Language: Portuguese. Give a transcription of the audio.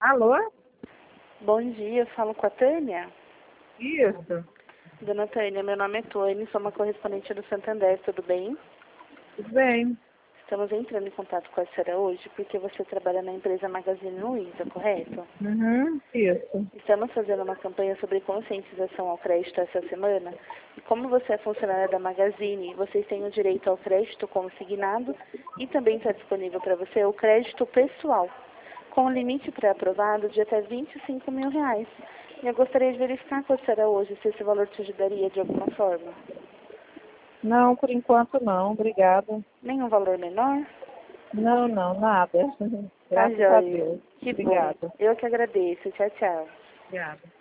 Alô? Bom dia, eu falo com a Tânia. Isso. Dona Tânia, meu nome é Tônia, sou uma correspondente do Santander, tudo bem? Tudo bem. Estamos entrando em contato com a senhora hoje porque você trabalha na empresa Magazine Luiza, correto? Isso. Estamos fazendo uma campanha sobre conscientização ao crédito essa semana. E como você é funcionária da Magazine, vocês têm o direito ao crédito consignado e também está disponível para você o crédito pessoal, com limite pré-aprovado de até R$ 25 mil. E eu gostaria de verificar com a senhora hoje se esse valor te ajudaria de alguma forma. Não, por enquanto não. Obrigada. Nenhum valor menor? Não, nada. Tá Graças a joia. Deus. Que bom. Obrigada. Eu que agradeço. Tchau, tchau. Obrigada.